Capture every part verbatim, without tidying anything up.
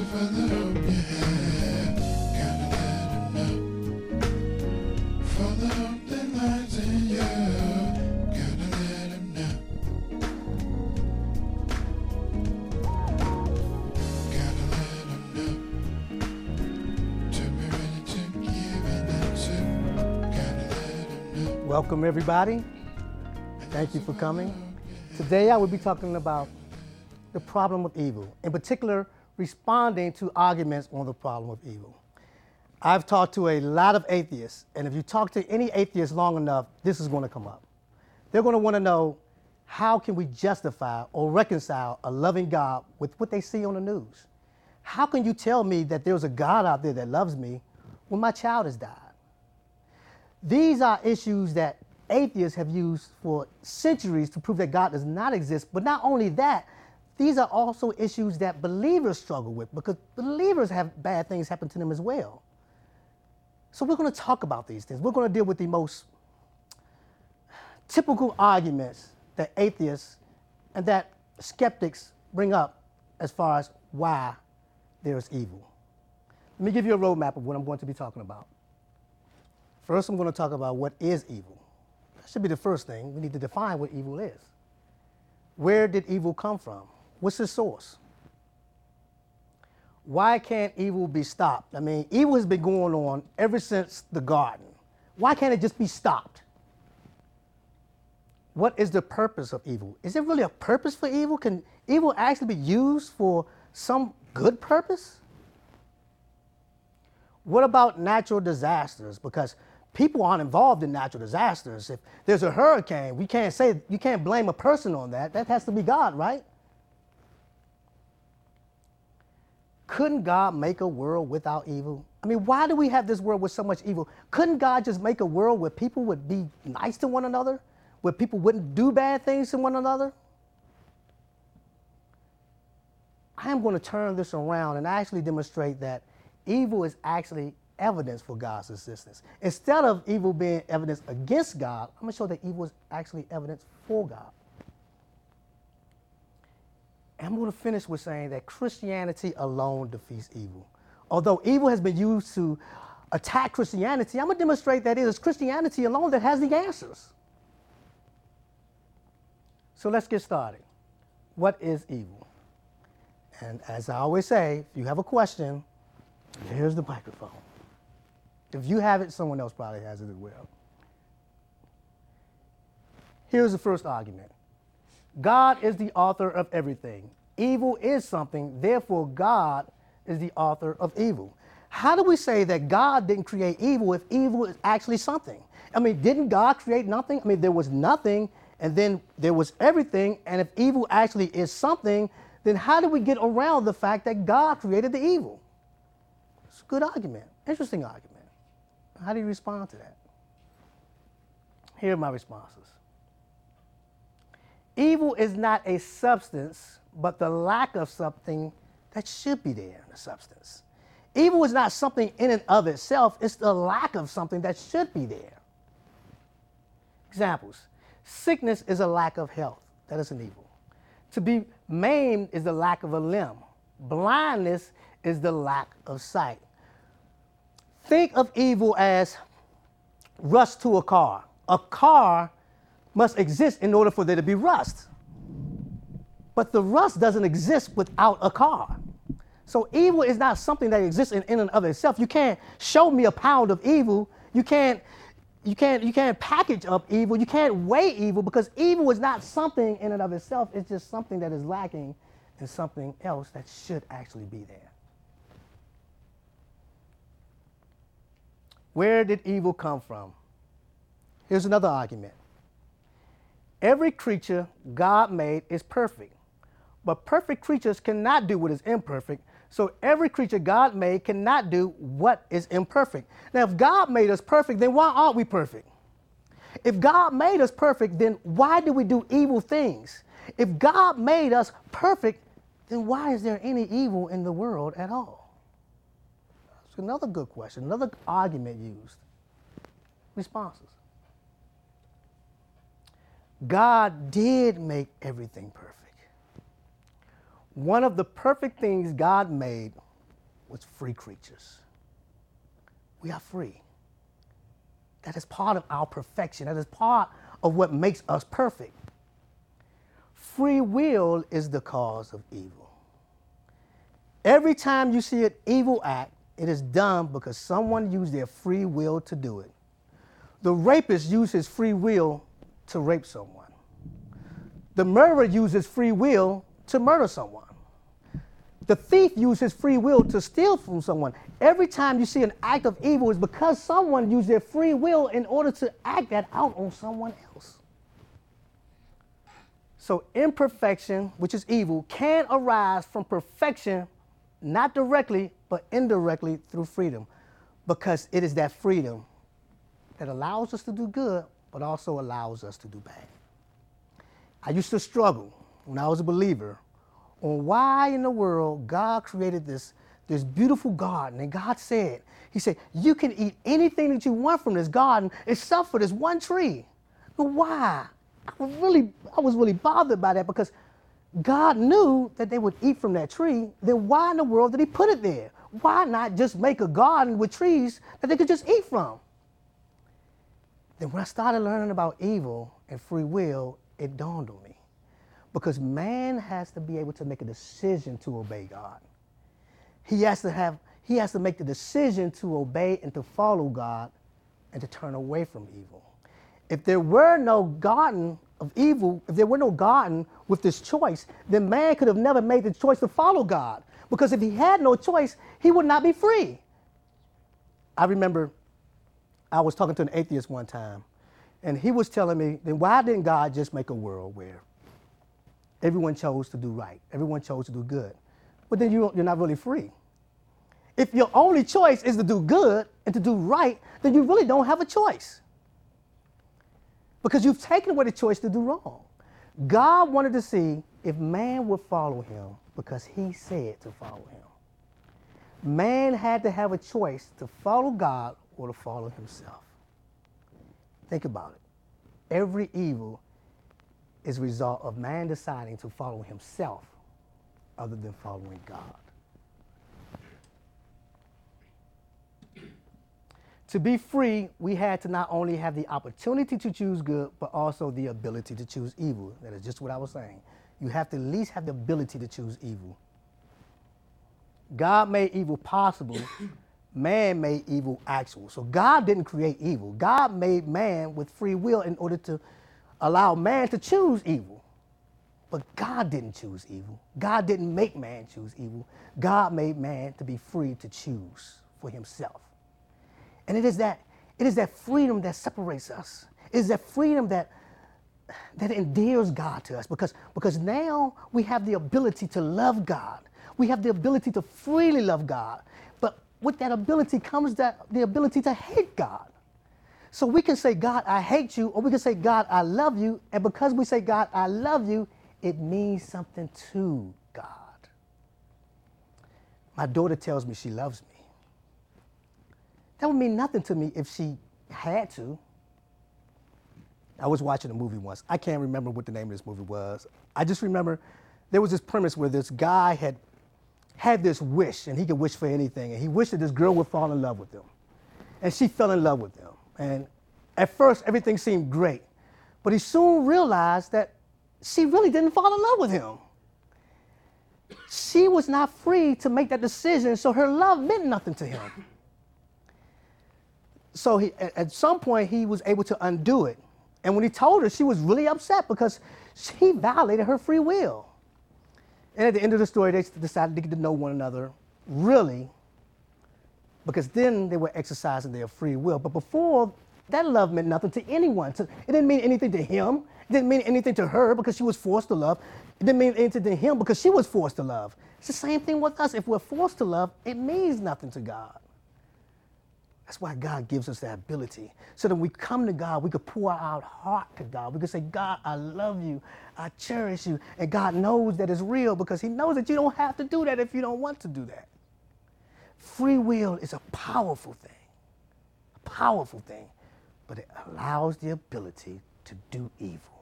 for the hope you have. Gotta let 'em know. For the hope that lies in you. Gotta let 'em know. Gotta let 'em know. To be ready to give it to. Gotta let 'em know. Welcome, everybody. Thank you for coming. Today I will be talking about the problem of evil, in particular, responding to arguments on the problem of evil. I've talked to a lot of atheists, and if you talk to any atheist long enough, this is going to come up. They're going to want to know, how can we justify or reconcile a loving God with what they see on the news? How can you tell me that there's a God out there that loves me when my child has died? These are issues that atheists have used for centuries to prove that God does not exist. But not only that, these are also issues that believers struggle with, because believers have bad things happen to them as well. So we're going to talk about these things. We're going to deal with the most typical arguments that atheists and that skeptics bring up as far as why there is evil. Let me give you a roadmap of what I'm going to be talking about. First, I'm going to talk about what is evil. That should be the first thing. We need to define what evil is. Where did evil come from? What's its source? Why can't evil be stopped? I mean, evil has been going on ever since the garden. Why can't it just be stopped? What is the purpose of evil? Is there really a purpose for evil? Can evil actually be used for some good purpose? What about natural disasters? Because people aren't involved in natural disasters. If there's a hurricane, we can't say, you can't blame a person on that. That has to be God, right? Couldn't God make a world without evil? I mean, why do we have this world with so much evil? Couldn't God just make a world where people would be nice to one another? Where people wouldn't do bad things to one another? I am going to turn this around and actually demonstrate that evil is actually evidence for God's existence. Instead of evil being evidence against God, I'm going to show that evil is actually evidence for God. And I'm going to finish with saying that Christianity alone defeats evil. Although evil has been used to attack Christianity, I'm going to demonstrate that it is Christianity alone that has the answers. So let's get started. What is evil? And as I always say, if you have a question, here's the microphone. If you have it, someone else probably has it as well. Here's the first argument. God is the author of everything. Evil is something, therefore God is the author of evil. How do we say that God didn't create evil if evil is actually something? I mean, didn't God create nothing? I mean, there was nothing, and then there was everything, and if evil actually is something, then how do we get around the fact that God created the evil? It's a good argument, interesting argument. How do you respond to that? Here are my responses. Evil is not a substance, but the lack of something that should be there in the substance. Evil is not something in and of itself, it's the lack of something that should be there. Examples. Sickness is a lack of health. That is an evil. To be maimed is the lack of a limb. Blindness is the lack of sight. Think of evil as rust to a car. A car must exist in order for there to be rust. But the rust doesn't exist without a car. So evil is not something that exists in, in and of itself. You can't show me a pound of evil. You can't, you can't, you can't package up evil. You can't weigh evil, because evil is not something in and of itself. It's just something that is lacking in something else that should actually be there. Where did evil come from? Here's another argument. Every creature God made is perfect, but perfect creatures cannot do what is imperfect, so every creature God made cannot do what is imperfect. Now, if God made us perfect, then why aren't we perfect? If God made us perfect, then why do we do evil things? If God made us perfect, then why is there any evil in the world at all? Another good question, another argument used. Responses. God did make everything perfect. One of the perfect things God made was free creatures. We are free. That is part of our perfection. That is part of what makes us perfect. Free will is the cause of evil. Every time you see an evil act, it is done because someone used their free will to do it. The rapist used his free will to rape someone. The murderer uses free will to murder someone. The thief uses free will to steal from someone. Every time you see an act of evil, it's because someone used their free will in order to act that out on someone else. So imperfection, which is evil, can arise from perfection, not directly, but indirectly through freedom, because it is that freedom that allows us to do good, but also allows us to do bad. I used to struggle when I was a believer on why in the world God created this, this beautiful garden. And God said, he said, you can eat anything that you want from this garden except for this one tree. But why? I was really, I was really bothered by that because God knew that they would eat from that tree. Then why in the world did he put it there? Why not just make a garden with trees that they could just eat from? Then when I started learning about evil and free will, it dawned on me. Because man has to be able to make a decision to obey God. He has to have, he has to make the decision to obey and to follow God and to turn away from evil. If there were no garden of evil, if there were no garden with this choice, then man could have never made the choice to follow God. Because if he had no choice, he would not be free. I remember I was talking to an atheist one time, and he was telling me, then why didn't God just make a world where everyone chose to do right, everyone chose to do good? But then you, you're not really free. If your only choice is to do good and to do right, then you really don't have a choice. Because you've taken away the choice to do wrong. God wanted to see if man would follow him because he said to follow him. Man had to have a choice to follow God or to follow himself. Think about it. Every evil is a result of man deciding to follow himself other than following God. To be free, we had to not only have the opportunity to choose good, but also the ability to choose evil. That is just what I was saying. You have to at least have the ability to choose evil. God made evil possible. Man made evil actual. So God didn't create evil. God made man with free will in order to allow man to choose evil. But God didn't choose evil. God didn't make man choose evil. God made man to be free to choose for himself. And it is that, it is that freedom that separates us. It is that freedom that, that endears God to us because, because now we have the ability to love God. We have the ability to freely love God. But with that ability comes that, the ability to hate God. So we can say, God, I hate you, or we can say, God, I love you. And because we say, God, I love you, it means something to God. My daughter tells me she loves me. That would mean nothing to me if she had to. I was watching a movie once. I can't remember what the name of this movie was. I just remember there was this premise where this guy had had this wish, and he could wish for anything, and he wished that this girl would fall in love with him. And she fell in love with him. And at first, everything seemed great. But he soon realized that she really didn't fall in love with him. She was not free to make that decision, so her love meant nothing to him. So he, at some point, he was able to undo it. And when he told her, she was really upset because he violated her free will. And at the end of the story, they decided to get to know one another, really, because then they were exercising their free will. But before, that love meant nothing to anyone. It didn't mean anything to him. It didn't mean anything to her because she was forced to love. It didn't mean anything to him because she was forced to love. It's the same thing with us. If we're forced to love, it means nothing to God. That's why God gives us that ability. So that when we come to God, we could pour out our heart to God. We could say, God, I love you. I cherish you. And God knows that it's real because he knows that you don't have to do that if you don't want to do that. Free will is a powerful thing, a powerful thing, but it allows the ability to do evil.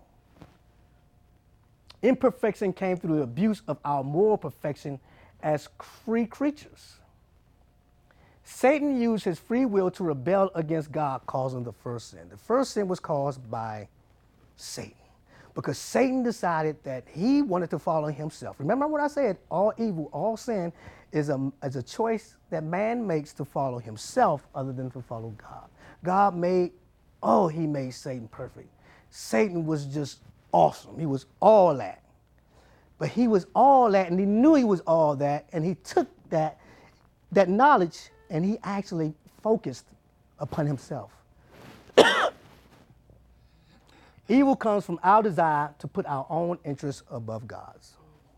Imperfection came through the abuse of our moral perfection as free creatures. Satan used his free will to rebel against God, causing the first sin. The first sin was caused by Satan, because Satan decided that he wanted to follow himself. Remember what I said, all evil, all sin is a, is a choice that man makes to follow himself other than to follow God. God made, oh, he made Satan perfect. Satan was just awesome. He was all that. But he was all that, and he knew he was all that, and he took that, that knowledge and he actually focused upon himself. Evil comes from our desire to put our own interests above God's.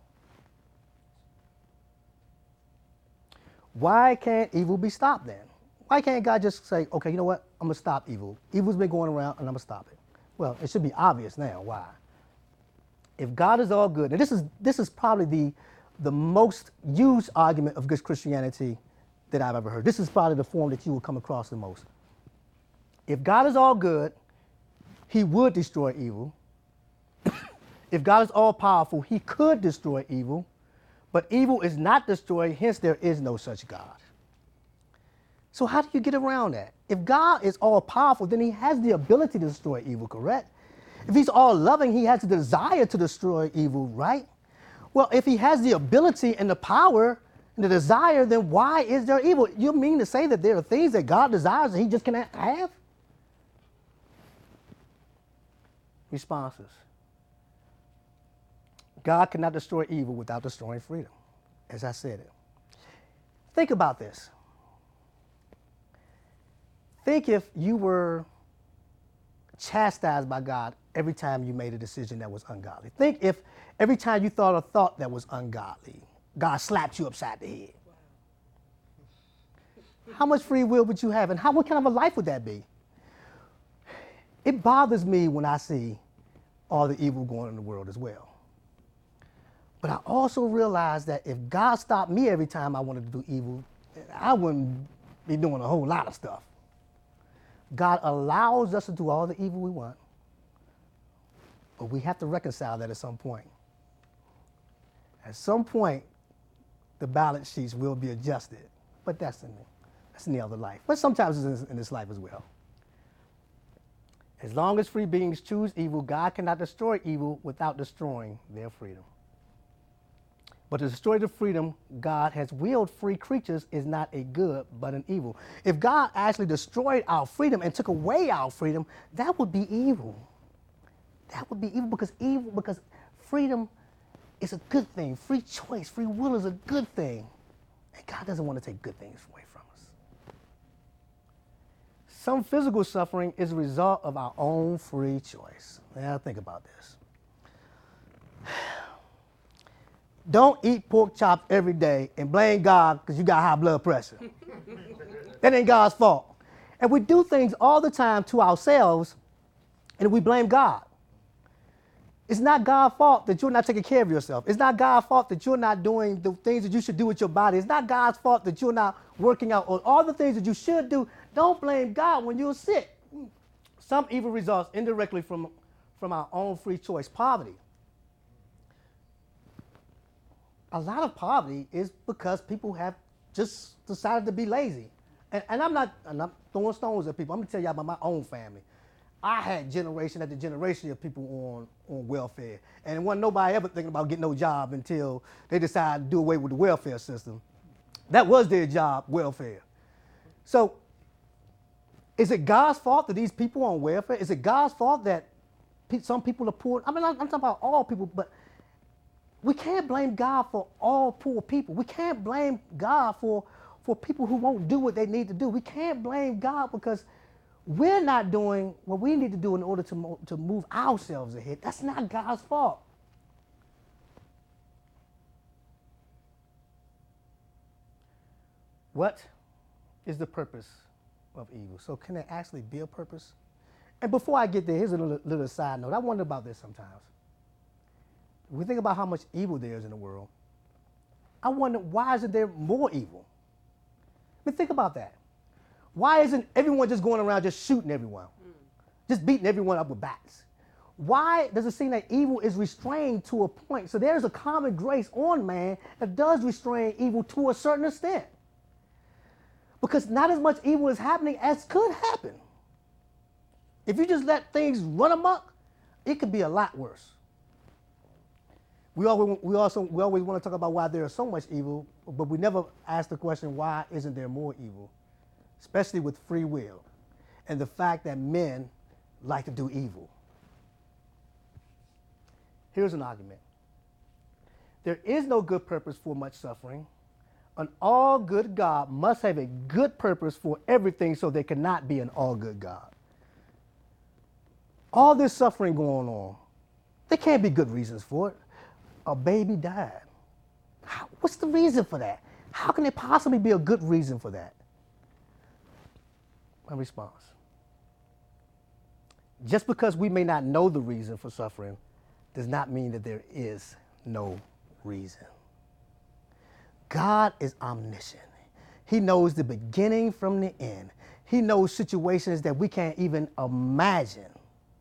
Why can't evil be stopped then? Why can't God just say, okay, you know what, I'm going to stop evil. Evil's been going around and I'm going to stop it. Well, it should be obvious now why. If God is all good, and this is, this is probably the, the most used argument of good Christianity that I've ever heard. This is probably the form that you will come across the most. If God is all good, he would destroy evil. If God is all powerful, he could destroy evil, but evil is not destroyed, hence there is no such God. So how do you get around that? If God is all powerful, then he has the ability to destroy evil, correct? If he's all loving, he has the desire to destroy evil, right? Well, if he has the ability and the power and the desire, then why is there evil? You mean to say that there are things that God desires and he just cannot have? Responses. God cannot destroy evil without destroying freedom, as I said it. Think about this. Think if you were chastised by God every time you made a decision that was ungodly. Think if every time you thought a thought that was ungodly, God slapped you upside the head. How much free will would you have, and how, what kind of a life would that be? It bothers me when I see all the evil going on in the world as well. But I also realize that if God stopped me every time I wanted to do evil, I wouldn't be doing a whole lot of stuff. God allows us to do all the evil we want, but we have to reconcile that at some point. At some point, the balance sheets will be adjusted, but that's in the, that's in the other life. But sometimes it's in, in this life as well. As long as free beings choose evil, God cannot destroy evil without destroying their freedom. But to destroy the freedom God has willed free creatures is not a good, but an evil. If God actually destroyed our freedom and took away our freedom, that would be evil. That would be evil because evil, because freedom is a good thing. Free choice, free will is a good thing. And God doesn't want to take good things away from us. Some physical suffering is a result of our own free choice. Now think about this. Don't eat pork chops every day and blame God because you got high blood pressure. That ain't God's fault. And we do things all the time to ourselves and we blame God. It's not God's fault that you're not taking care of yourself. It's not God's fault that you're not doing the things that you should do with your body. It's not God's fault that you're not working out or all the things that you should do. Don't blame God when you're sick. Some evil results indirectly from, from our own free choice, poverty. A lot of poverty is because people have just decided to be lazy. And, and I'm not I'm not throwing stones at people. I'm going to tell you about my own family. I had generation after generation of people on, on welfare. And wasn't nobody ever thinking about getting no job until they decided to do away with the welfare system. That was their job, welfare. So is it God's fault that these people are on welfare? Is it God's fault that pe- some people are poor? I mean, I'm, I'm talking about all people, but we can't blame God for all poor people. We can't blame God for, for people who won't do what they need to do. We can't blame God because we're not doing what we need to do in order to, mo- to move ourselves ahead. That's not God's fault. What is the purpose of evil? So can there actually be a purpose? And before I get there, here's a little, little side note. I wonder about this sometimes. We think about how much evil there is in the world. I wonder, why isn't there more evil? I mean, think about that. Why isn't everyone just going around just shooting everyone? Mm. Just beating everyone up with bats? Why does it seem that evil is restrained to a point? So there's a common grace on man that does restrain evil to a certain extent. Because not as much evil is happening as could happen. If you just let things run amok, it could be a lot worse. We always, we also we always want to talk about why there is so much evil, but we never ask the question, why isn't there more evil? Especially with free will and the fact that men like to do evil. Here's an argument. There is no good purpose for much suffering. An all good God must have a good purpose for everything, so there cannot be an all good God. All this suffering going on, there can't be good reasons for it. A baby died. How, what's the reason for that? How can there possibly be a good reason for that? My response. Just because we may not know the reason for suffering does not mean that there is no reason. God is omniscient. He knows the beginning from the end. He knows situations that we can't even imagine.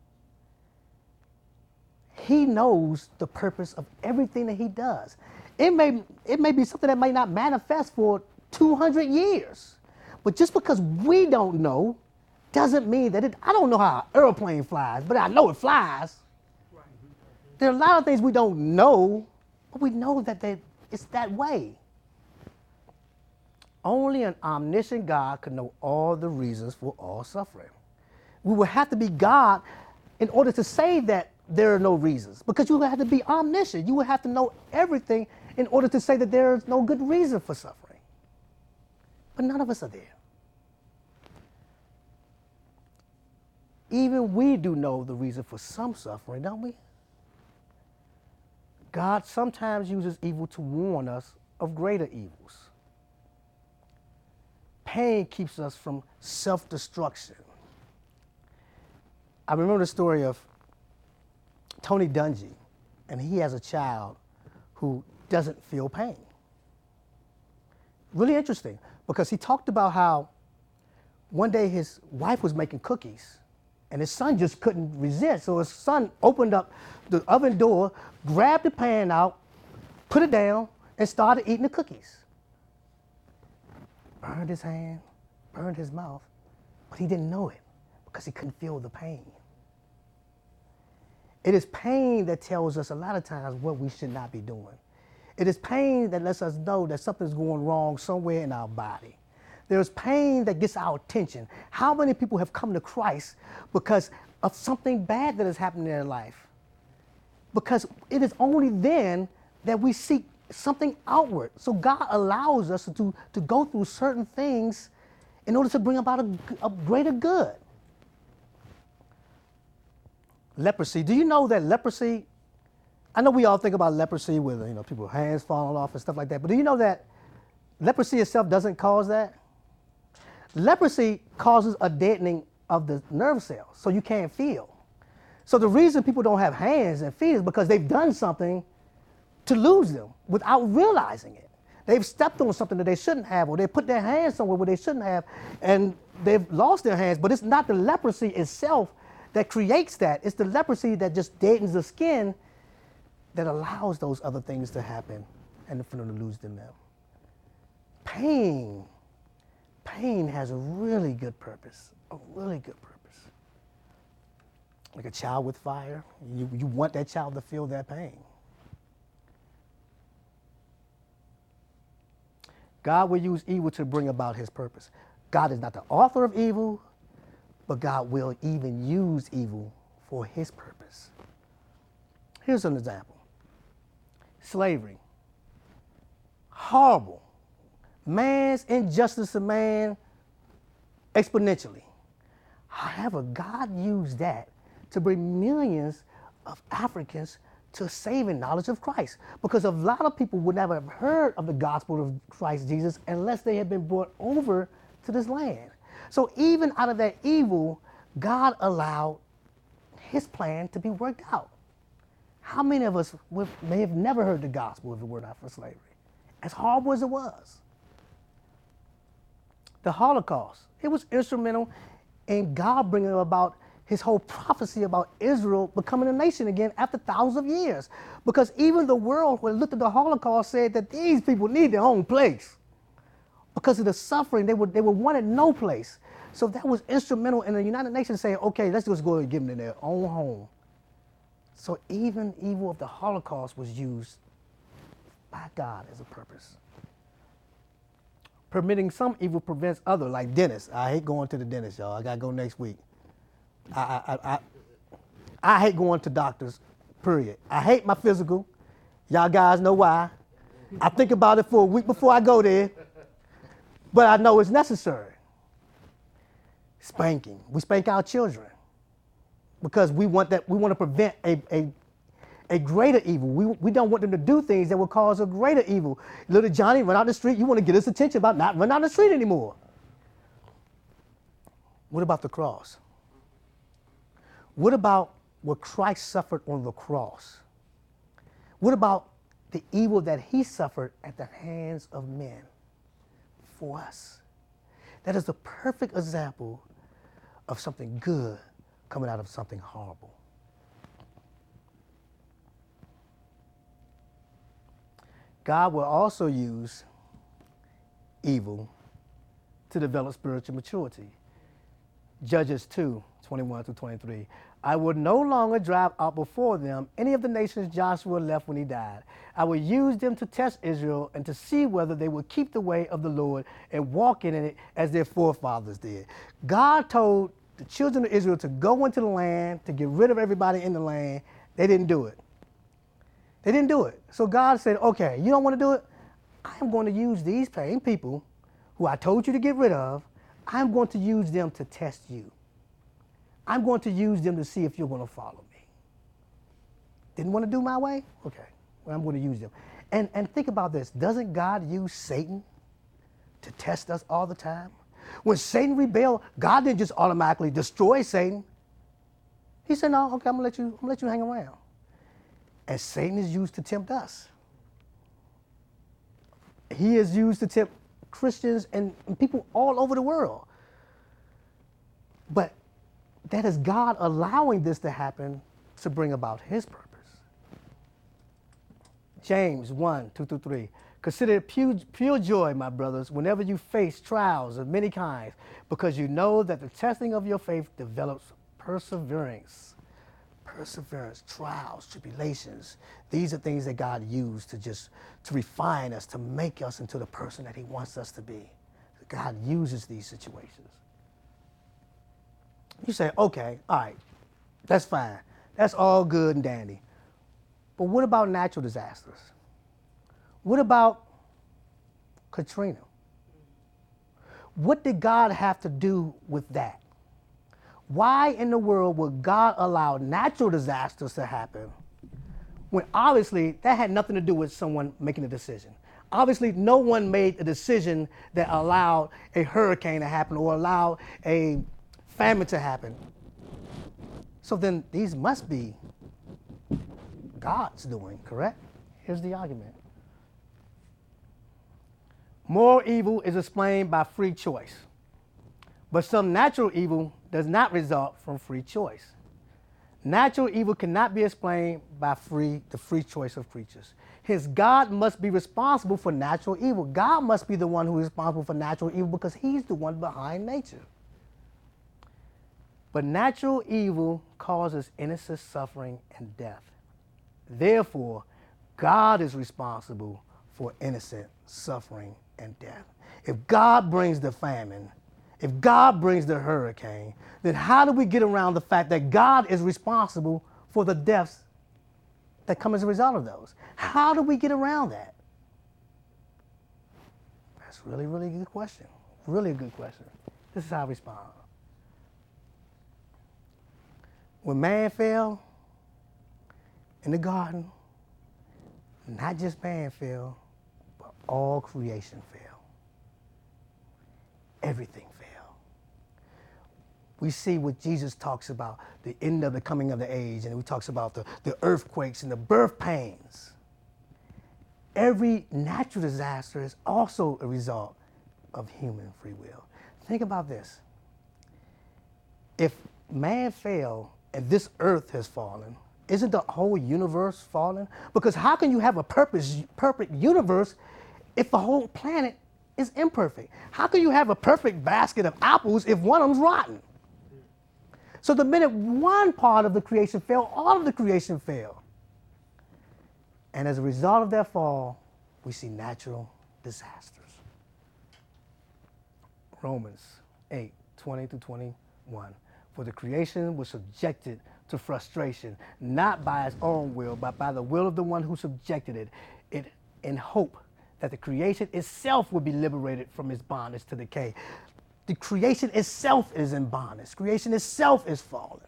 He knows the purpose of everything that he does. It may, it may be something that might not manifest for two hundred years. But just because we don't know doesn't mean that it, I don't know how an airplane flies, but I know it flies. There are a lot of things we don't know, but we know that they, it's that way. Only an omniscient God can know all the reasons for all suffering. We would have to be God in order to say that there are no reasons, because you would have to be omniscient. You would have to know everything in order to say that there is no good reason for suffering. But none of us are there. Even we do know the reason for some suffering, don't we? God sometimes uses evil to warn us of greater evils. Pain keeps us from self-destruction. I remember the story of Tony Dungy, and he has a child who doesn't feel pain. Really interesting, because he talked about how one day his wife was making cookies, and his son just couldn't resist. So his son opened up the oven door, grabbed the pan out, put it down, and started eating the cookies. Burned his hand, burned his mouth, but he didn't know it because he couldn't feel the pain. It is pain that tells us a lot of times what we should not be doing. It is pain that lets us know that something's going wrong somewhere in our body. There's pain that gets our attention. How many people have come to Christ because of something bad that has happened in their life? Because it is only then that we seek something outward. So God allows us to, to go through certain things in order to bring about a, a greater good. Leprosy. Do you know that leprosy, I know we all think about leprosy with, you know, people's hands falling off and stuff like that, but do you know that leprosy itself doesn't cause that? Leprosy causes a deadening of the nerve cells, so you can't feel. So the reason people don't have hands and feet is because they've done something to lose them without realizing it. They've stepped on something that they shouldn't have, or they put their hands somewhere where they shouldn't have, and they've lost their hands. But it's not the leprosy itself that creates that. It's the leprosy that just deadens the skin that allows those other things to happen and for them to lose them. Pain. Pain has a really good purpose, a really good purpose. Like a child with fire, you, you want that child to feel that pain. God will use evil to bring about his purpose. God is not the author of evil, but God will even use evil for his purpose. Here's an example. Slavery. Horrible. Man's injustice to man exponentially. However, God used that to bring millions of Africans to saving knowledge of Christ. Because a lot of people would never have heard of the gospel of Christ Jesus unless they had been brought over to this land. So even out of that evil, God allowed his plan to be worked out. How many of us would, may have never heard the gospel if it were not for slavery? As horrible as it was. The Holocaust, it was instrumental in God bringing about his whole prophecy about Israel becoming a nation again after thousands of years. Because even the world, when it looked at the Holocaust, said that these people need their own place. Because of the suffering, they were, they were wanted no place. So that was instrumental in the United Nations saying, okay, let's just go and give them their own home. So even evil of the Holocaust was used by God as a purpose. Permitting some evil prevents other, like dentists. I hate going to the dentist, y'all. I gotta go next week. I, I, I, I, I hate going to doctors, period. I hate my physical. Y'all guys know why. I think about it for a week before I go there, but I know it's necessary. Spanking. We spank our children because we want that. We want to prevent a, a, a greater evil. We, we don't want them to do things that will cause a greater evil. Little Johnny, run out the street. You want to get his attention about not running out the street anymore. What about the cross? What about what Christ suffered on the cross? What about the evil that he suffered at the hands of men for us? That is the perfect example of something good coming out of something horrible. God will also use evil to develop spiritual maturity. Judges two, twenty-one through twenty-three. I will no longer drive out before them any of the nations Joshua left when he died. I will use them to test Israel and to see whether they will keep the way of the Lord and walk in it as their forefathers did. God told the children of Israel to go into the land, to get rid of everybody in the land. They didn't do it. They didn't do it. So God said, okay, you don't want to do it? I'm going to use these same people who I told you to get rid of. I'm going to use them to test you. I'm going to use them to see if you're going to follow me. Didn't want to do my way? Okay, well, I'm going to use them. And, and think about this. Doesn't God use Satan to test us all the time? When Satan rebelled, God didn't just automatically destroy Satan. He said, no, okay, I'm going to let you, I'm going to let you hang around. And Satan is used to tempt us. He is used to tempt Christians and, and people all over the world. But that is God allowing this to happen to bring about his purpose. James one, two through three. Consider it pure, pure joy, my brothers, whenever you face trials of many kinds, because you know that the testing of your faith develops perseverance. Perseverance, trials, tribulations. These are things that God used to just to refine us, to make us into the person that he wants us to be. God uses these situations. You say, okay, all right, that's fine. That's all good and dandy. But what about natural disasters? What about Katrina? What did God have to do with that? Why in the world would God allow natural disasters to happen when obviously that had nothing to do with someone making a decision? Obviously, no one made a decision that allowed a hurricane to happen or allowed a famine to happen. So then these must be God's doing, correct? Here's the argument. Moral evil is explained by free choice, but some natural evil does not result from free choice. Natural evil cannot be explained by free, the free choice of creatures. Hence, God must be responsible for natural evil. God must be the one who is responsible for natural evil because he's the one behind nature. But natural evil causes innocent suffering and death. Therefore, God is responsible for innocent suffering and death. If God brings the famine, if God brings the hurricane, then how do we get around the fact that God is responsible for the deaths that come as a result of those? How do we get around that? That's really, really good question. Really a good question. This is how I respond. When man fell in the garden, not just man fell, but all creation fell. Everything fell. We see what Jesus talks about, the end of the coming of the age, and he talks about the, the earthquakes and the birth pains. Every natural disaster is also a result of human free will. Think about this. If man fell and this earth has fallen, isn't the whole universe fallen? Because how can you have a purpose, perfect universe if the whole planet is imperfect. How can you have a perfect basket of apples if one of them's rotten? So the minute one part of the creation fell, all of the creation fell. And as a result of that fall, we see natural disasters. Romans eight, twenty to twenty-one. For the creation was subjected to frustration, not by its own will, but by the will of the one who subjected it, it in hope that the creation itself would be liberated from its bondage to decay. The creation itself is in bondage. Creation itself is fallen.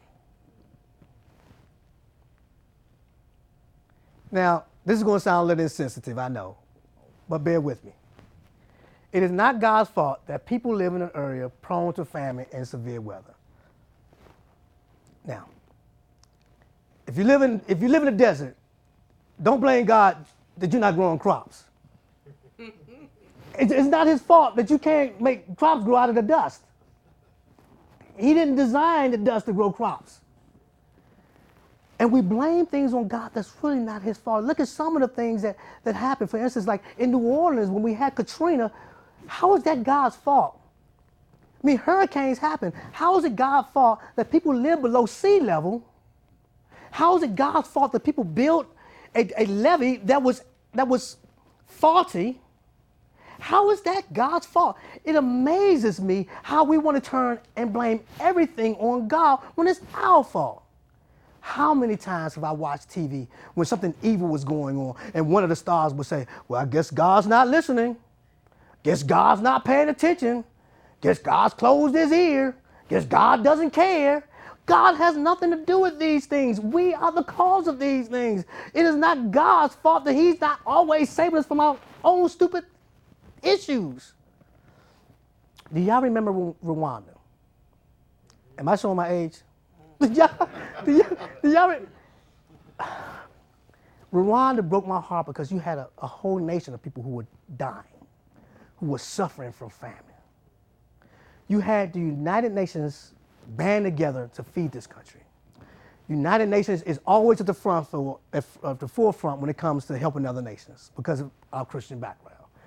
Now, this is going to sound a little insensitive, I know, but bear with me. It is not God's fault that people live in an area prone to famine and severe weather. Now, if you live in, if you live in the desert, don't blame God that you're not growing crops. It's not his fault that you can't make crops grow out of the dust. He didn't design the dust to grow crops. And we blame things on God that's really not his fault. Look at some of the things that, that happened. For instance, like in New Orleans, when we had Katrina, how is that God's fault? I mean, hurricanes happen. How is it God's fault that people live below sea level? How is it God's fault that people built a, a levee that was, that was faulty? How is that God's fault? It amazes me how we want to turn and blame everything on God when it's our fault. How many times have I watched T V when something evil was going on and one of the stars would say, well, I guess God's not listening. Guess God's not paying attention. Guess God's closed his ear. Guess God doesn't care. God has nothing to do with these things. We are the cause of these things. It is not God's fault that he's not always saving us from our own stupid issues. Do y'all remember Rwanda? Am I showing my age? Do y'all, do y'all, do y'all re- Rwanda broke my heart because you had a, a whole nation of people who were dying, who were suffering from famine. You had the United Nations band together to feed this country. United Nations is always at the front for, at the forefront when it comes to helping other nations because of our Christian background.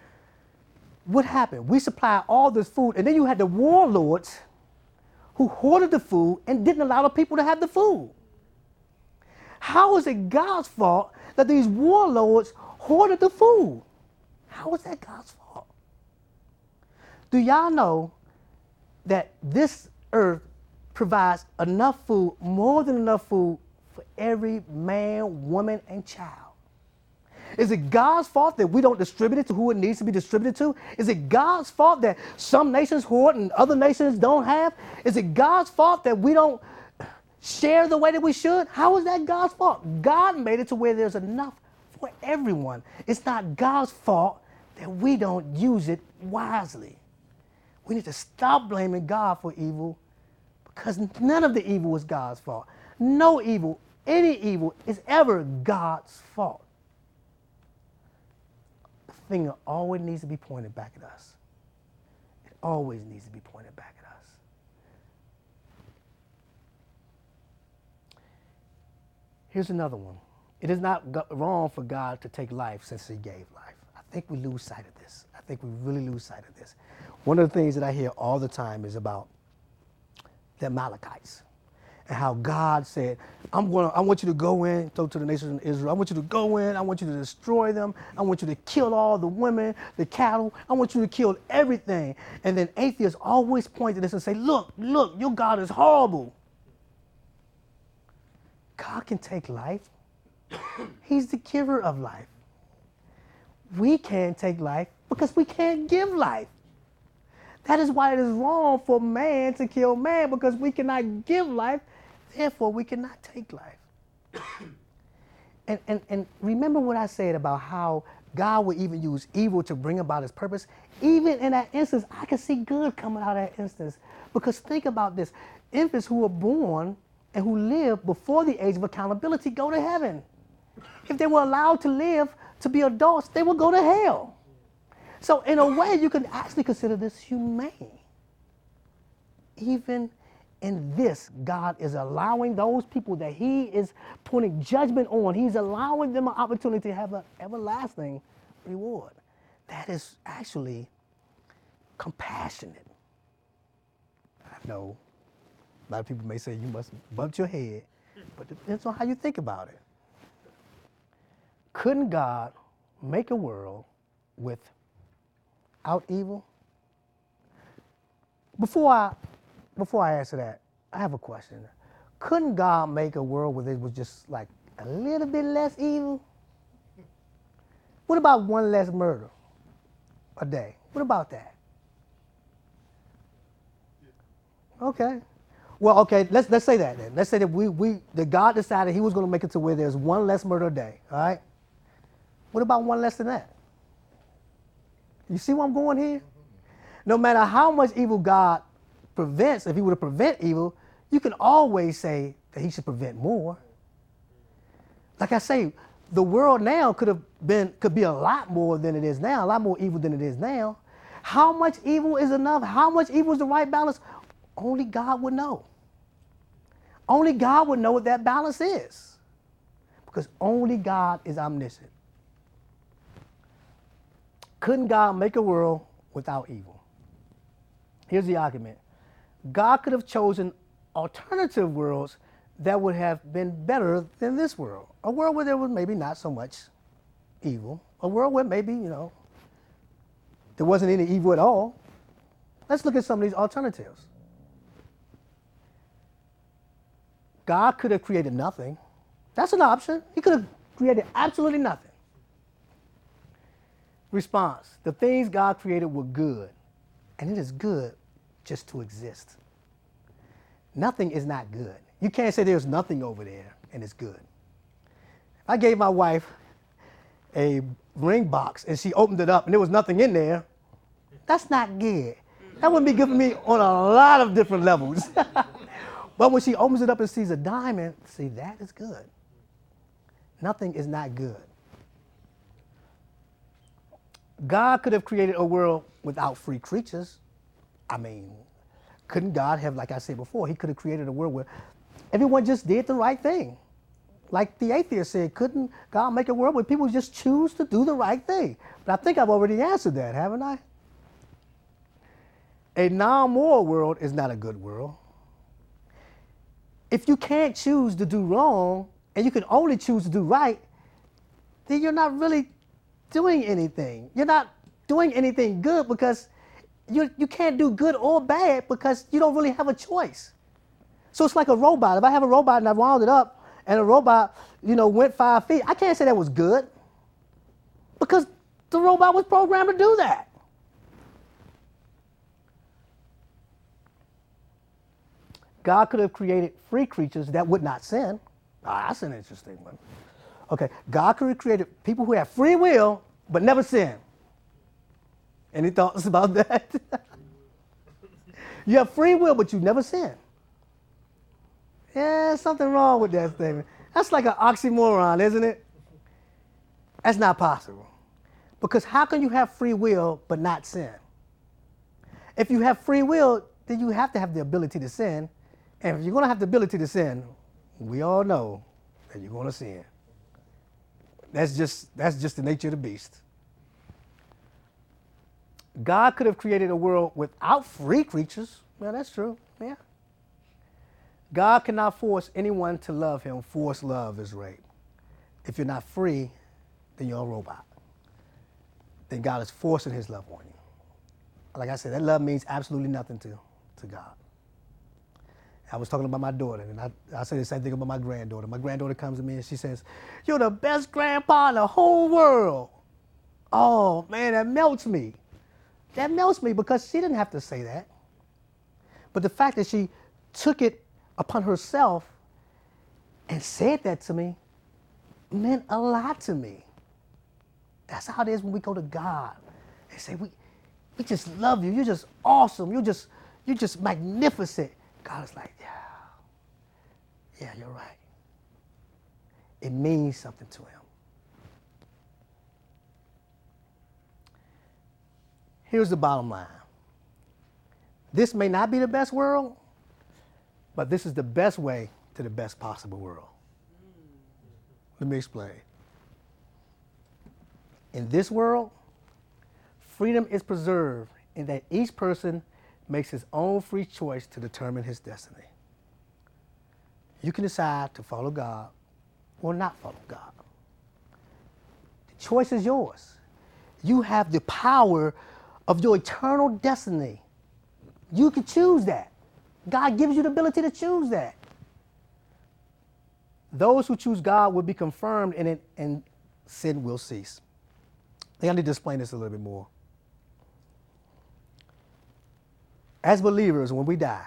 What happened? We supplied all this food, and then you had the warlords who hoarded the food and didn't allow the people to have the food. How is it God's fault that these warlords hoarded the food? How is that God's fault? Do y'all know that this earth provides enough food, more than enough food, for every man, woman, and child? Is it God's fault that we don't distribute it to who it needs to be distributed to? Is it God's fault that some nations hoard and other nations don't have? Is it God's fault that we don't share the way that we should? How is that God's fault? God made it to where there's enough for everyone. It's not God's fault that we don't use it wisely. We need to stop blaming God for evil because none of the evil is God's fault. No evil, any evil, is ever God's fault. The finger always needs to be pointed back at us. It always needs to be pointed back at us. Here's another one. It is not wrong for God to take life since he gave life. I think we lose sight of this. I think we really lose sight of this. One of the things that I hear all the time is about the Amalekites and how God said, I'm going to, I want you to go in, talk to the nation of Israel. I want you to go in. I want you to destroy them. I want you to kill all the women, the cattle. I want you to kill everything. And then atheists always point to this and say, look, look, your God is horrible. God can take life. He's the giver of life. We can't take life because we can't give life. That is why it is wrong for man to kill man, because we cannot give life, therefore we cannot take life. and, and, and remember what I said about how God would even use evil to bring about his purpose. Even in that instance, I can see good coming out of that instance. Because think about this. Infants who are born and who live before the age of accountability go to heaven. If they were allowed to live to be adults, they would go to hell. So in a way, you can actually consider this humane. Even in this, God is allowing those people that he is putting judgment on, he's allowing them an opportunity to have an everlasting reward. That is actually compassionate. I know a lot of people may say you must bump your head, but it depends on how you think about it. Couldn't God make a world without evil? Before I, before I answer that, I have a question. Couldn't God make a world where there was just like a little bit less evil? What about one less murder a day? What about that? Okay. Well, okay, let's let's say that then. Let's say that we we that God decided he was going to make it to where there's one less murder a day, all right? What about one less than that? You see where I'm going here? No matter how much evil God prevents, if he were to prevent evil, you can always say that he should prevent more. Like I say, the world now could have been, could be a lot more than it is now, a lot more evil than it is now. How much evil is enough? How much evil is the right balance? Only God would know. Only God would know what that balance is. Because only God is omniscient. Couldn't God make a world without evil? Here's the argument. God could have chosen alternative worlds that would have been better than this world. A world where there was maybe not so much evil. A world where maybe, you know, there wasn't any evil at all. Let's look at some of these alternatives. God could have created nothing. That's an option. He could have created absolutely nothing. Response. The things God created were good, and it is good just to exist. Nothing is not good. You can't say there's nothing over there and it's good. If I gave my wife a ring box and she opened it up and there was nothing in there, that's not good. That wouldn't be good for me on a lot of different levels. But when she opens it up and sees a diamond, see, that is good. Nothing is not good. God could have created a world without free creatures. I mean, couldn't God have, like I said before, he could have created a world where everyone just did the right thing. Like the atheist said, couldn't God make a world where people just choose to do the right thing? But I think I've already answered that, haven't I? A non-moral world is not a good world. If you can't choose to do wrong and you can only choose to do right, then you're not really doing anything. You're not doing anything good because you, you can't do good or bad because you don't really have a choice. So it's like a robot. If I have a robot and I wound it up and a robot, you know, went five feet, I can't say that was good because the robot was programmed to do that. God could have created free creatures that would not sin. Ah, that's an interesting one. Okay, God could have created people who have free will but never sin. Any thoughts about that? You have free will but you never sin. Yeah, something wrong with that statement. That's like an oxymoron, isn't it? That's not possible. Because how can you have free will but not sin? If you have free will, then you have to have the ability to sin. And if you're going to have the ability to sin, we all know that you're going to sin. That's just, that's just the nature of the beast. God could have created a world without free creatures. Well, that's true. Yeah. God cannot force anyone to love him. Forced love is rape. If you're not free, then you're a robot. Then God is forcing his love on you. Like I said, that love means absolutely nothing to, to God. I was talking about my daughter, and I, I say the same thing about my granddaughter. My granddaughter comes to me and she says, "You're the best grandpa in the whole world." Oh, man, that melts me. That melts me because she didn't have to say that. But the fact that she took it upon herself and said that to me meant a lot to me. That's how it is when we go to God and say, we, we just love you. You're just awesome. You're just, you're just magnificent. God is like, yeah, yeah, you're right. It means something to him. Here's the bottom line. This may not be the best world, but this is the best way to the best possible world. Let me explain. In this world, freedom is preserved in that each person makes his own free choice to determine his destiny. You can decide to follow God or not follow God. The choice is yours. You have the power of your eternal destiny. You can choose that. God gives you the ability to choose that. Those who choose God will be confirmed in it, and sin will cease. I think I need to explain this a little bit more. As believers, when we die,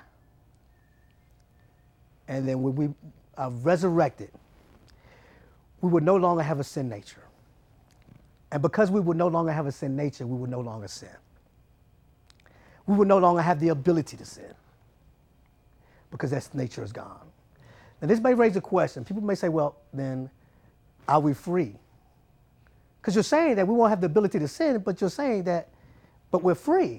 and then when we are resurrected, we will no longer have a sin nature. And because we will no longer have a sin nature, we will no longer sin. We will no longer have the ability to sin because that nature is gone. Now, this may raise a question. People may say, well, then are we free? Because you're saying that we won't have the ability to sin, but you're saying that, but we're free.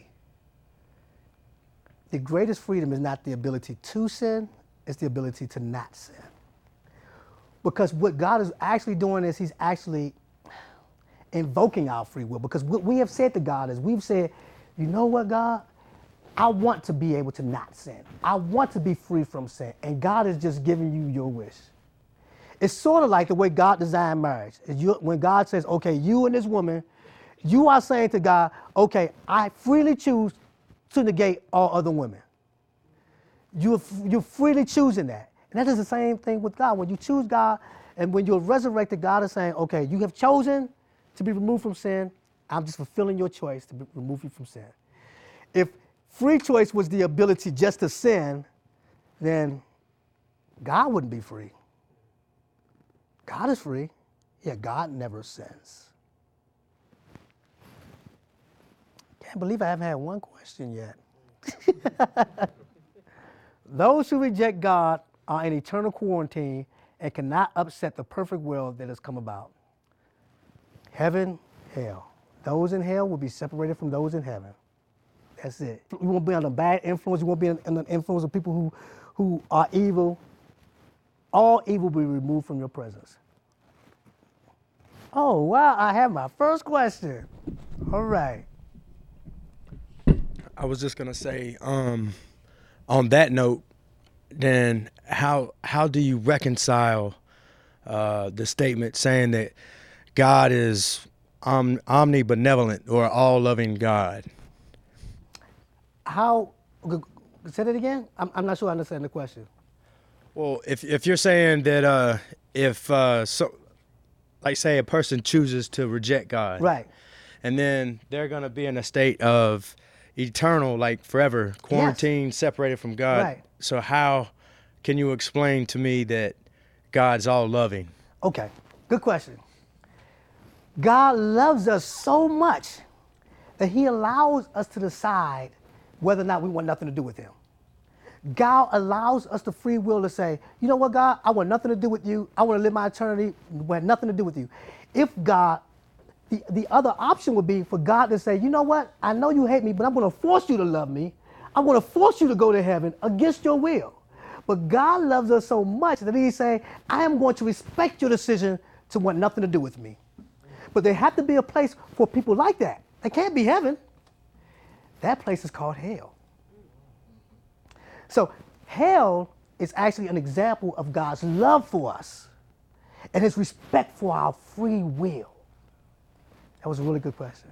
The greatest freedom is not the ability to sin, it's the ability to not sin. Because what God is actually doing is he's actually invoking our free will. Because what we have said to God is we've said, you know what, God? I want to be able to not sin. I want to be free from sin. And God is just giving you your wish. It's sort of like the way God designed marriage. You, when God says, okay, you and this woman, you are saying to God, okay, I freely choose to negate all other women. You're, you're freely choosing that. And that is the same thing with God. When you choose God and when you're resurrected, God is saying, okay, you have chosen to be removed from sin. I'm just fulfilling your choice to be, remove you from sin. If free choice was the ability just to sin, then God wouldn't be free. God is free, yet God never sins. Can't believe I haven't had one question yet. Those who reject God are in eternal quarantine and cannot upset the perfect will that has come about. Heaven, hell. Those in hell will be separated from those in heaven. That's it. You won't be under bad influence. You won't be under the influence of people who, who are evil. All evil will be removed from your presence. Oh, wow, I have my first question. All right. I was just going to say, um, on that note, then how how do you reconcile uh, the statement saying that God is om- omnibenevolent or all-loving God? How, say that again? I'm, I'm not sure I understand the question. Well, if if you're saying that uh, if, uh, so, like say a person chooses to reject God. Right. And then they're going to be in a state of eternal, like forever, quarantined, yes. separated from God. Right. So how can you explain to me that God's all loving? Okay, good question. God loves us so much that he allows us to decide whether or not we want nothing to do with him. God allows us the free will to say, you know what, God, I want nothing to do with you. I want to live my eternity with nothing to do with you. If God, the, the other option would be for God to say, you know what, I know you hate me, but I'm going to force you to love me. I'm going to force you to go to heaven against your will. But God loves us so much that he's saying, I am going to respect your decision to want nothing to do with me. But there has to be a place for people like that. They can't be heaven. That place is called hell. So hell is actually an example of God's love for us and his respect for our free will. That was a really good question.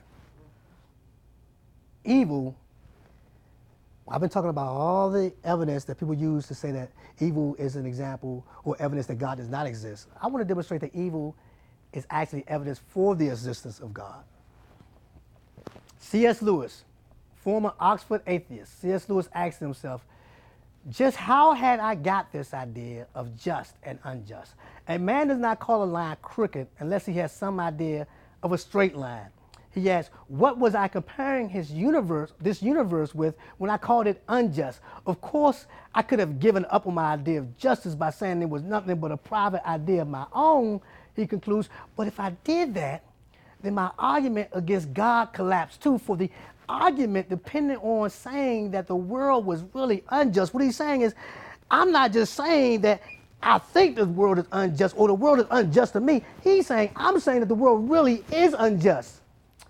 Evil, I've been talking about all the evidence that people use to say that evil is an example or evidence that God does not exist. I want to demonstrate that evil is actually evidence for the existence of God. C S Lewis, former Oxford atheist, C S Lewis asked himself, just how had I got this idea of just and unjust? A man does not call a line crooked unless he has some idea of a straight line. He asked, what was I comparing his universe, this universe with when I called it unjust? Of course, I could have given up on my idea of justice by saying it was nothing but a private idea of my own, he concludes. But if I did that, then my argument against God collapsed too. For the argument depended on saying that the world was really unjust. What he's saying is, I'm not just saying that I think the world is unjust or the world is unjust to me. He's saying, I'm saying that the world really is unjust.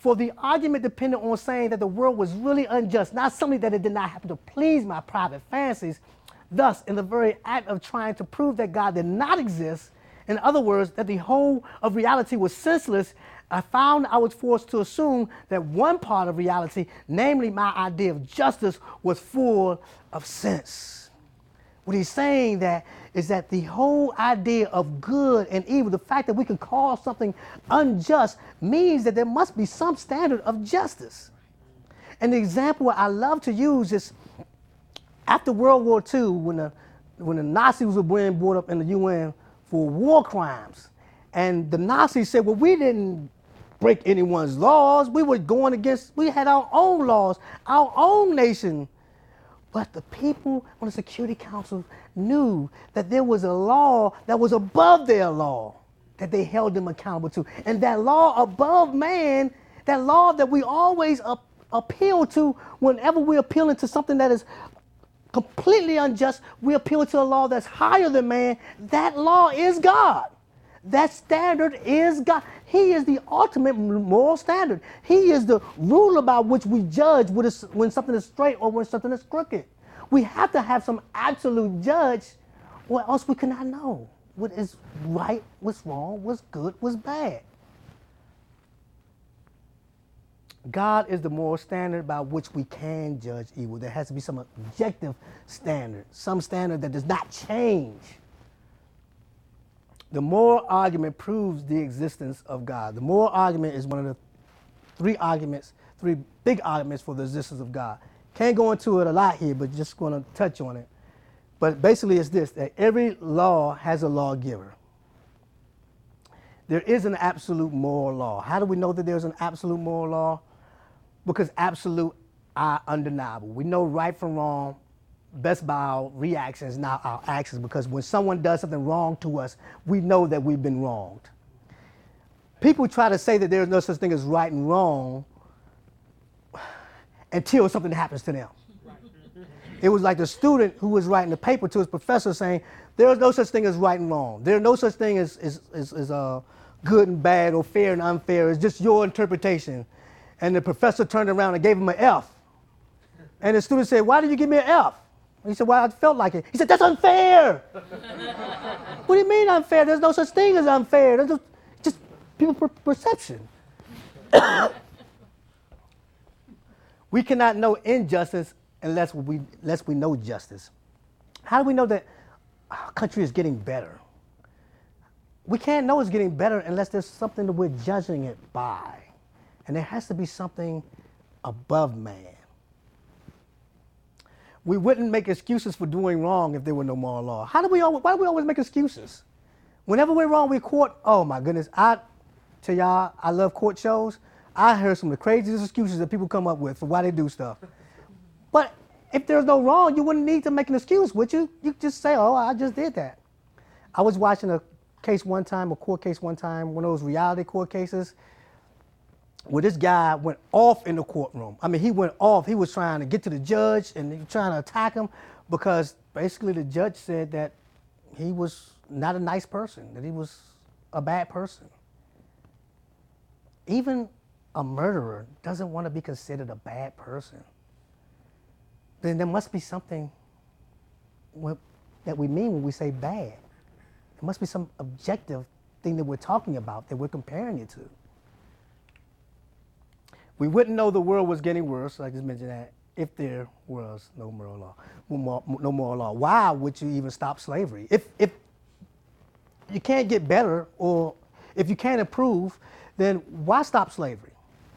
For the argument depended on saying that the world was really unjust, not simply that it did not happen to please my private fancies. Thus, in the very act of trying to prove that God did not exist, in other words, that the whole of reality was senseless, I found I was forced to assume that one part of reality, namely my idea of justice, was full of sense. What he's saying that is that the whole idea of good and evil, the fact that we can call something unjust, means that there must be some standard of justice. And the example I love to use is after World War Two, when the, when the Nazis were being brought up in the U N for war crimes. And the Nazis said, well, we didn't break anyone's laws. We were going against, we had our own laws, our own nation. But the people on the Security Council knew that there was a law that was above their law that they held them accountable to. And that law above man, that law that we always up, appeal to whenever we're appealing to something that is completely unjust, we appeal to a law that's higher than man. That law is God. That standard is God. He is the ultimate moral standard. He is the ruler by which we judge when something is straight or when something is crooked. We have to have some absolute judge, or else we cannot know what is right, what's wrong, what's good, what's bad. God is the moral standard by which we can judge evil. There has to be some objective standard, some standard that does not change. The moral argument proves the existence of God. The moral argument is one of the three arguments, three big arguments for the existence of God. Can't go into it a lot here, but just going to touch on it. But basically it's this, that every law has a lawgiver. There is an absolute moral law. How do we know that there's an absolute moral law? Because absolute are undeniable. We know right from wrong best by our reactions, not our actions. Because when someone does something wrong to us, we know that we've been wronged. People try to say that there's no such thing as right and wrong until something happens to them. It was like the student who was writing the paper to his professor saying, there is no such thing as right and wrong. There is no such thing as, as, as, as uh, good and bad or fair and unfair. It's just your interpretation. And the professor turned around and gave him an F. And the student said, why did you give me an F? And he said, well, I felt like it. He said, that's unfair. What do you mean unfair? There's no such thing as unfair. There's just people's per- perception. We cannot know injustice unless we, unless we know justice. How do we know that our country is getting better? We can't know it's getting better unless there's something that we're judging it by. And there has to be something above man. We wouldn't make excuses for doing wrong if there were no moral law. How do we always, why do we always make excuses? Whenever we're wrong, we're court. Oh my goodness, I tell y'all, I love court shows. I heard some of the craziest excuses that people come up with for why they do stuff. But if there's no wrong, you wouldn't need to make an excuse, would you? You just say, oh, I just did that. I was watching a case one time, a court case one time, one of those reality court cases, where this guy went off in the courtroom. I mean, he went off. He was trying to get to the judge and he was trying to attack him because basically the judge said that he was not a nice person, that he was a bad person. Even a murderer doesn't want to be considered a bad person. Then there must be something that we mean when we say bad. There must be some objective thing that we're talking about, that we're comparing it to. We wouldn't know the world was getting worse, I just mentioned that, if there was no moral law. No moral law. Why would you even stop slavery? If, if you can't get better, or if you can't improve, then why stop slavery?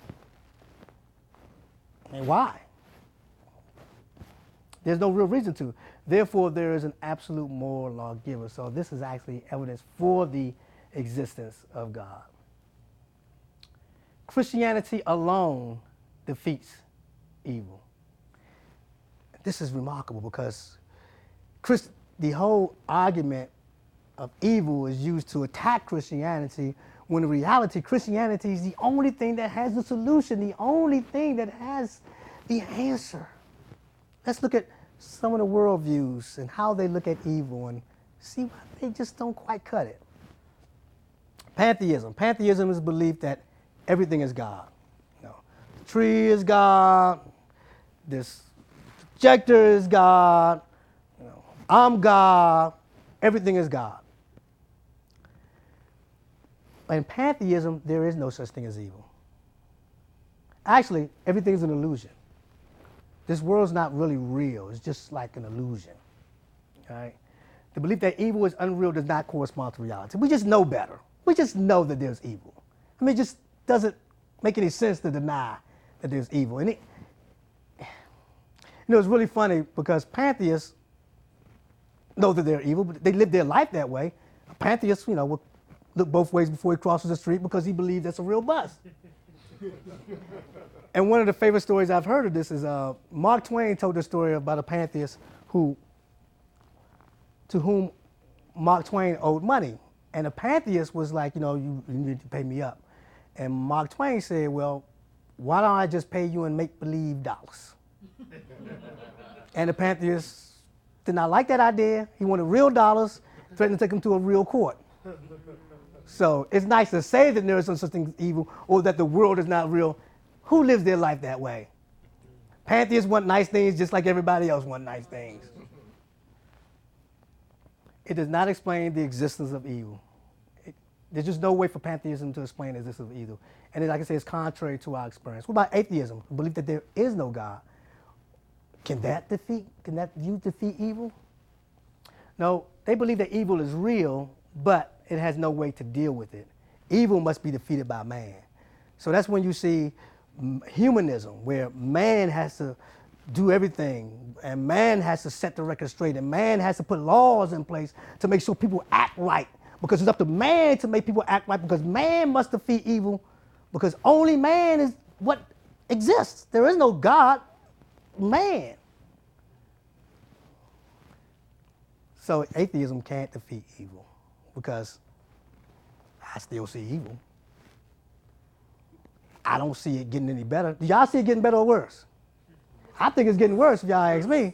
And why? There's no real reason to. Therefore, there is an absolute moral lawgiver. So this is actually evidence for the existence of God. Christianity alone defeats evil. This is remarkable because Christ, the whole argument of evil is used to attack Christianity, when in reality, Christianity is the only thing that has the solution, the only thing that has the answer. Let's look at some of the worldviews and how they look at evil and see why they just don't quite cut it. Pantheism. Pantheism is belief that everything is God. tree is God. This projector is God. You know, I'm God. Everything is God. In pantheism, there is no such thing as evil. Actually, everything is an illusion. This world's not really real. It's just like an illusion. All right? The belief that evil is unreal does not correspond to reality. We just know better. We just know that there's evil. I mean, it just doesn't make any sense to deny that there's evil. And it, you know, it's really funny because pantheists know that they're evil, but they live their life that way. A pantheist, you know, will look both ways before he crosses the street because he believes that's a real bus. And one of the favorite stories I've heard of this is uh, Mark Twain told the story about a pantheist who, to whom Mark Twain owed money. And the pantheist was like, you know, you, you need to pay me up. And Mark Twain said, well, why don't I just pay you in make-believe dollars? And the pantheist did not like that idea. He wanted real dollars, threatened to take him to a real court. So it's nice to say that there is some such thing as evil or that the world is not real. Who lives their life that way? Pantheists want nice things just like everybody else want nice things. It does not explain the existence of evil. It, there's just no way for pantheism to explain the existence of evil. And it, like I say, it's contrary to our experience. What about atheism? The belief that there is no God. Can that defeat, can that view defeat evil? No, they believe that evil is real, but it has no way to deal with it. Evil must be defeated by man. So that's when you see humanism, where man has to do everything, and man has to set the record straight, and man has to put laws in place to make sure people act right, because it's up to man to make people act right, because man must defeat evil, because only man is what exists. There is no God, man. So atheism can't defeat evil, because I still see evil. I don't see it getting any better. Do y'all see it getting better or worse? I think it's getting worse if y'all ask me.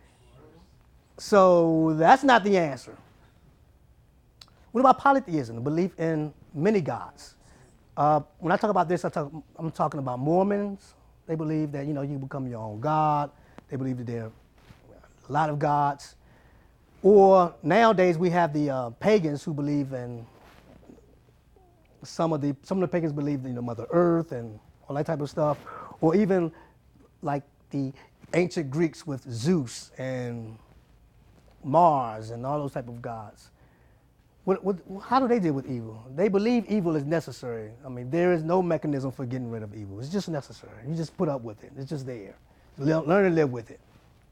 So that's not the answer. What about polytheism, the belief in many gods? Uh, when I talk about this, I talk, I'm talking about Mormons. They believe that, you know, you become your own God. They believe that there are a lot of gods. Or nowadays we have the uh, pagans who believe in some of the some of the pagans believe in, you know, Mother Earth and all that type of stuff, or even like the ancient Greeks with Zeus and Mars and all those type of gods. What, what, how do they deal with evil? They believe evil is necessary. I mean, there is no mechanism for getting rid of evil. It's just necessary. You just put up with it. It's just there. Learn to live with it.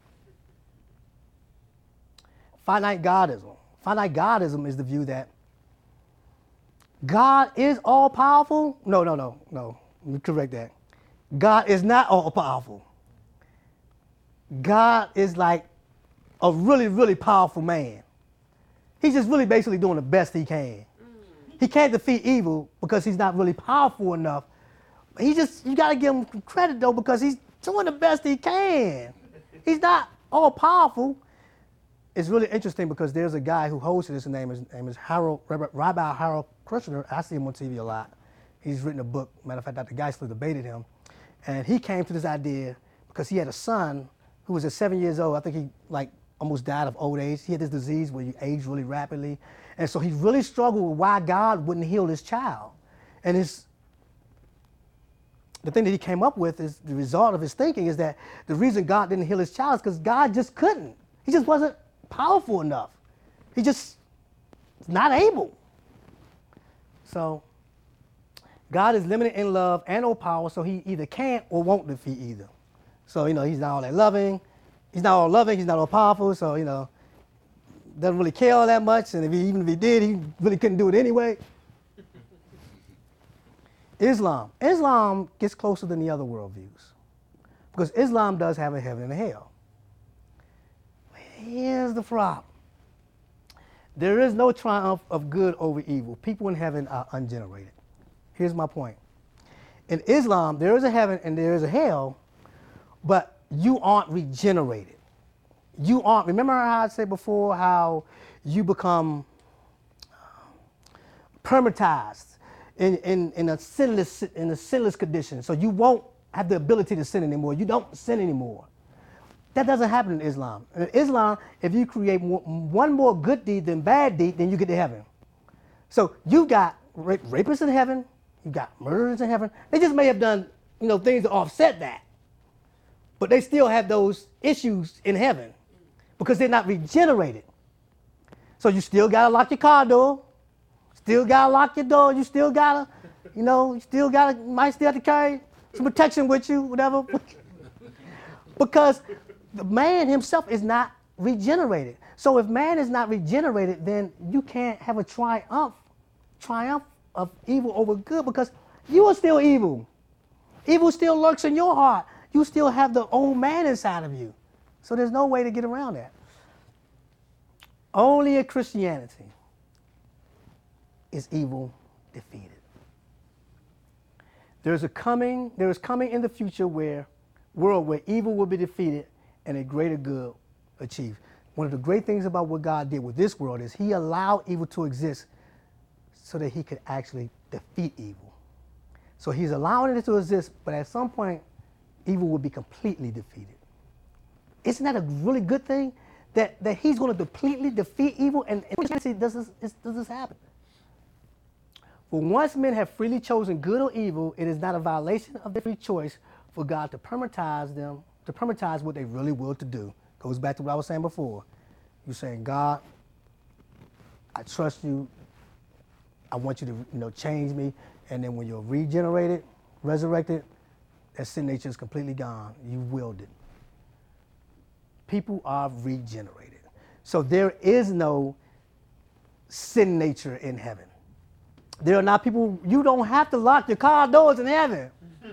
Finite Godism. Finite Godism is the view that God is all powerful. No, no, no, no. Let me correct that. God is not all powerful. God is like a really, really powerful man. He's just really basically doing the best he can. He can't defeat evil because he's not really powerful enough. He just, you gotta give him credit though, because he's doing the best he can. He's not all powerful. It's really interesting because there's a guy who hosted this. His name is, name is Harold, Rabbi Harold Kushner. I see him on T V a lot. He's written a book. Matter of fact, Doctor Geisler debated him. And he came to this idea because he had a son who was at seven years old. I think he like almost died of old age. He had this disease where you age really rapidly. And so he really struggled with why God wouldn't heal his child. And his, the thing that he came up with is the result of his thinking is that the reason God didn't heal his child is because God just couldn't. He just wasn't powerful enough. He just not able. So God is limited in love and all power, so he either can't or won't defeat either. So, you know, he's not all that loving. He's not all loving, he's not all powerful, so, you know, doesn't really care all that much, and if he, even if he did, he really couldn't do it anyway. Islam. Islam gets closer than the other worldviews, because Islam does have a heaven and a hell. Here's the problem. There is no triumph of good over evil. People in heaven are ungenerated. Here's my point. In Islam, there is a heaven and there is a hell, but you aren't regenerated. You aren't, remember how I said before how you become permatized in, in, in, a sinless, in a sinless condition. So you won't have the ability to sin anymore. You don't sin anymore. That doesn't happen in Islam. In Islam, if you create one more good deed than bad deed, then you get to heaven. So you got rape, rapists in heaven, you got murderers in heaven. They just may have done, you know, things to offset that, but they still have those issues in heaven because they're not regenerated. So you still gotta lock your car door, still gotta lock your door. You still gotta, you know, you still gotta, might still have to carry some protection with you, whatever, because the man himself is not regenerated. So if man is not regenerated, then you can't have a triumph, triumph of evil over good, because you are still evil. Evil still lurks in your heart. You still have the old man inside of you. So there's no way to get around that. Only in Christianity is evil defeated. There's a coming, there is coming in the future where world where evil will be defeated and a greater good achieved. One of the great things about what God did with this world is he allowed evil to exist so that he could actually defeat evil. So he's allowing it to exist, but at some point, evil will be completely defeated. Isn't that a really good thing? That, that he's going to completely defeat evil, and, and does, this, does this happen? For once men have freely chosen good or evil, it is not a violation of their free choice for God to permitize them, to permitize what they really will to do. Goes back to what I was saying before. You're saying, God, I trust you. I want you to, you know, change me. And then when you're regenerated, resurrected, that sin nature is completely gone. You willed it. People are regenerated. So there is no sin nature in heaven. There are not people, you don't have to lock your car doors in heaven.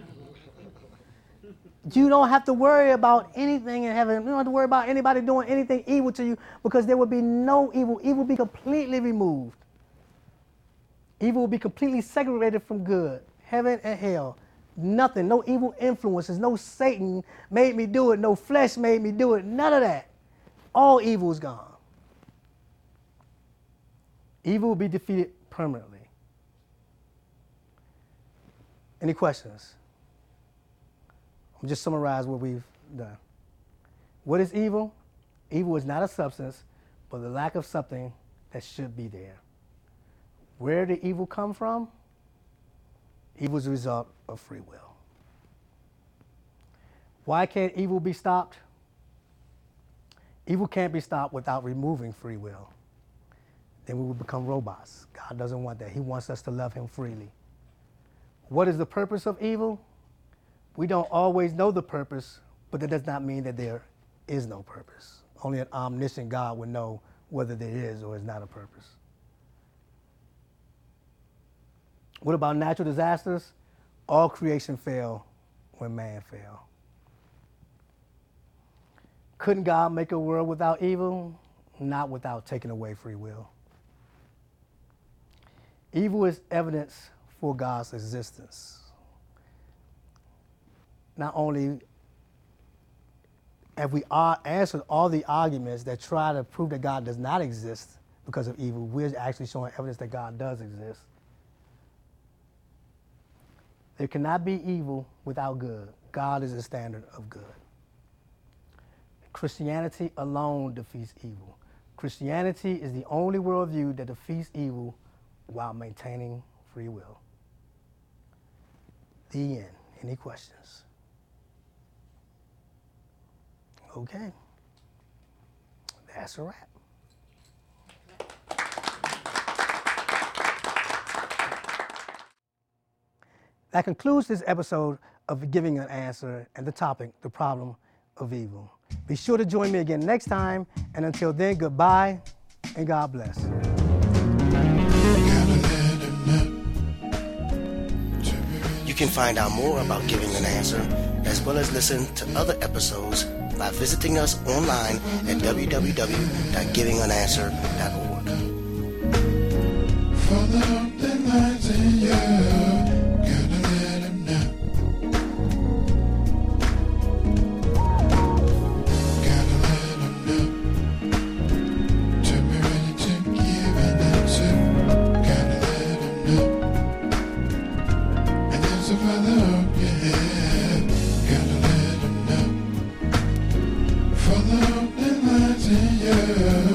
You don't have to worry about anything in heaven. You don't have to worry about anybody doing anything evil to you, because there will be no evil. Evil will be completely removed. Evil will be completely segregated from good. Heaven and hell. Nothing. No evil influences. No Satan made me do it. No flesh made me do it. None of that. All evil is gone. Evil will be defeated permanently. Any questions? I'll just summarize what we've done. What is evil? Evil is not a substance, but the lack of something that should be there. Where did evil come from? Evil is a result of free will. Why can't evil be stopped? Evil can't be stopped without removing free will. Then we will become robots. God doesn't want that. He wants us to love him freely. What is the purpose of evil? We don't always know the purpose, but that does not mean that there is no purpose. Only an omniscient God would know whether there is or is not a purpose. What about natural disasters? All creation fell when man fell. Couldn't God make a world without evil? Not without taking away free will. Evil is evidence for God's existence. Not only have we answered all the arguments that try to prove that God does not exist because of evil, we're actually showing evidence that God does exist. There cannot be evil without good. God is the standard of good. Christianity alone defeats evil. Christianity is the only worldview that defeats evil while maintaining free will. The end. Any questions? Okay. That's a wrap. That concludes this episode of Giving an Answer and the topic, the problem of evil. Be sure to join me again next time, and until then, goodbye and God bless. You can find out more about Giving an Answer, as well as listen to other episodes by visiting us online at w w w dot giving an answer dot org. Follow the lines in you. Father, up your head. the open lines in you.